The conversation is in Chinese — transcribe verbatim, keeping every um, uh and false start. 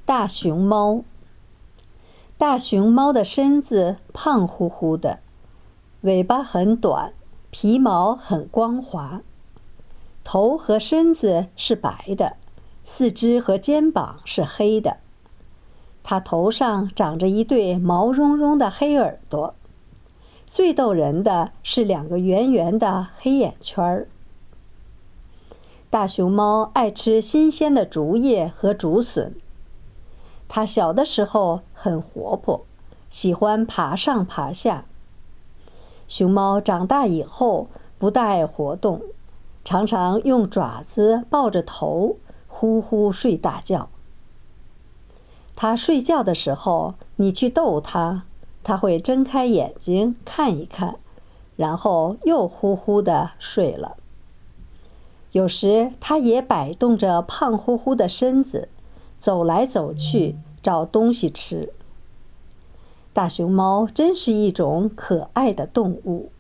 大熊猫。大熊猫的身子胖乎乎的，尾巴很短，皮毛很光滑，头和身子是白的，四肢和肩膀是黑的。它头上长着一对毛茸茸的黑耳朵，最逗人的是两个圆圆的黑眼圈儿。大熊猫爱吃新鲜的竹叶和竹笋。它小的时候很活泼，喜欢爬上爬下。熊猫长大以后不大爱活动，常常用爪子抱着头，呼呼睡大觉。它睡觉的时候，你去逗它，它会睁开眼睛看一看，然后又呼呼地睡了。有时它也摆动着胖乎乎的身子，走来走去找东西吃。大熊猫真是一种可爱的动物。